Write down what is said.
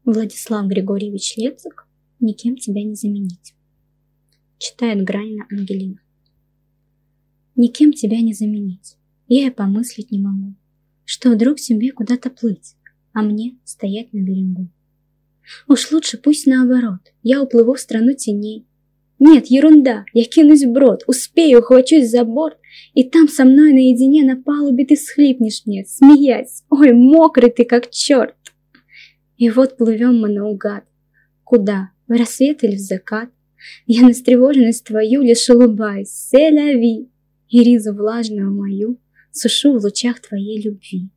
Владислав Григорьевич Лецик «Никем тебя не заменить». Читает Гранина Ангелина. Никем тебя не заменить, я и помыслить не могу, что вдруг тебе куда-то плыть, а мне стоять на берегу. Уж лучше пусть наоборот, я уплыву в страну теней. Нет, ерунда, я кинусь вброд, успею, ухвачусь за борт, и там со мной наедине на палубе ты всхлипнешь мне, смеясь, ой, мокрый ты как черт. И вот плывем мы наугад. Куда? В рассвет или в закат? Я на встревоженность твою лишь улыбаюсь, c'est la vie, и ризу влажную мою сушу в лучах твоей любви.